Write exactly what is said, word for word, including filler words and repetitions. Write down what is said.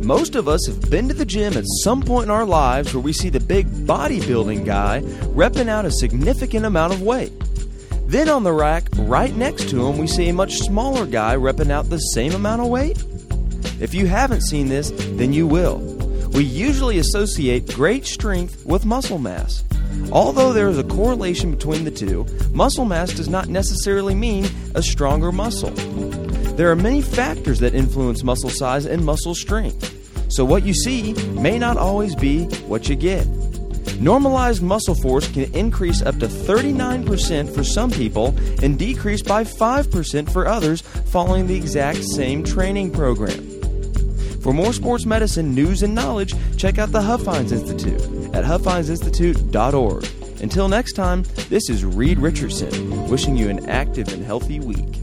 Most of us have been to the gym at some point in our lives where we see the big bodybuilding guy repping out a significant amount of weight. Then on the rack right next to him, we see a much smaller guy repping out the same amount of weight. If you haven't seen this, then you will. We usually associate great strength with muscle mass. Although there is a correlation between the two, muscle mass does not necessarily mean a stronger muscle. There are many factors that influence muscle size and muscle strength, so what you see may not always be what you get. Normalized muscle force can increase up to thirty-nine percent for some people and decrease by five percent for others following the exact same training program. For more sports medicine news and knowledge, check out the Huffines Institute at huffines institute dot org. Until next time, this is Reed Richardson, wishing you an active and healthy week.